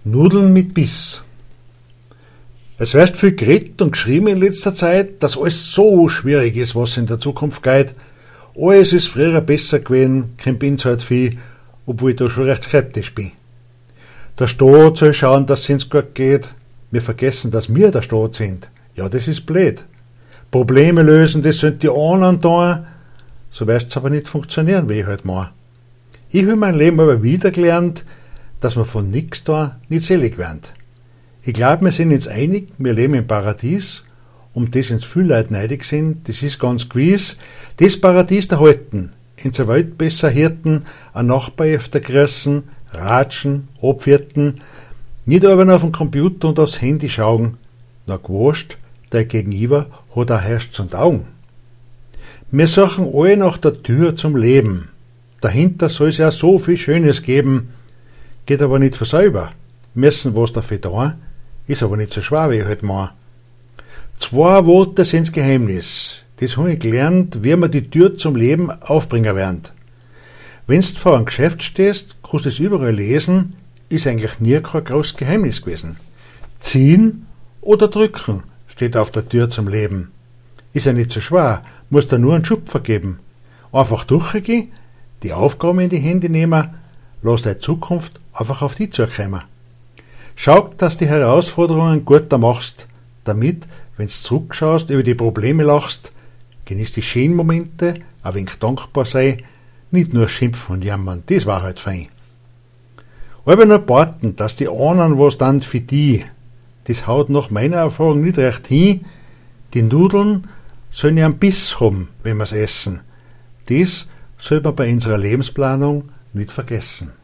Nudeln mit Biss. Es wird viel geredet und geschrieben in letzter Zeit, dass alles so schwierig ist, was in der Zukunft geht. Alles ist früher besser gewesen, kein bin's halt viel, obwohl ich da schon recht skeptisch bin. Der Staat soll schauen, dass es uns gut geht. Wir vergessen, dass wir der Staat sind. Ja, das ist blöd. Probleme lösen, das sind die anderen tun. So wird's aber nicht funktionieren, wie ich halt mache. Ich habe mein Leben aber wieder gelernt, dass wir von nichts da nicht selig werden. Ich glaube, wir sind uns einig, wir leben im Paradies, um das uns viele Leute neidig sind, das ist ganz gewiss. Das Paradies erhalten, in der Welt besser Hirten, ein Nachbar öfter grüßen, ratschen, abwirten, nicht aber auf den Computer und aufs Handy schauen, na gewusst, der Gegenüber hat ein Herz zum Augen. Wir suchen alle nach der Tür zum Leben. Dahinter soll es ja so viel Schönes geben, geht aber nicht von selber. Müssen was dafür tun, ist aber nicht so schwer, wie ich halt meine. 2 Worte sind's Geheimnis. Das habe ich gelernt, wie man die Tür zum Leben aufbringen werden. Wenn's vor einem Geschäft stehst, kannst du es überall lesen, ist eigentlich nie kein großes Geheimnis gewesen. Ziehen oder drücken steht auf der Tür zum Leben. Ist ja nicht so schwer, musst da nur einen Schub vergeben. Einfach durchgehen, die Aufgaben in die Hände nehmen, lass deine Zukunft einfach auf dich zukommen. Schau, dass die Herausforderungen gut da machst, damit, wenn's zurückschaust, über die Probleme lachst, genießt die schönen Momente, ein wenig dankbar sei, nicht nur schimpfen und jammern, das war halt fein. Aber nur warten, dass die anderen was dann für die, das haut nach meiner Erfahrung nicht recht hin, die Nudeln sollen ja einen Biss haben, wenn wir's essen. Das soll man bei unserer Lebensplanung nicht vergessen.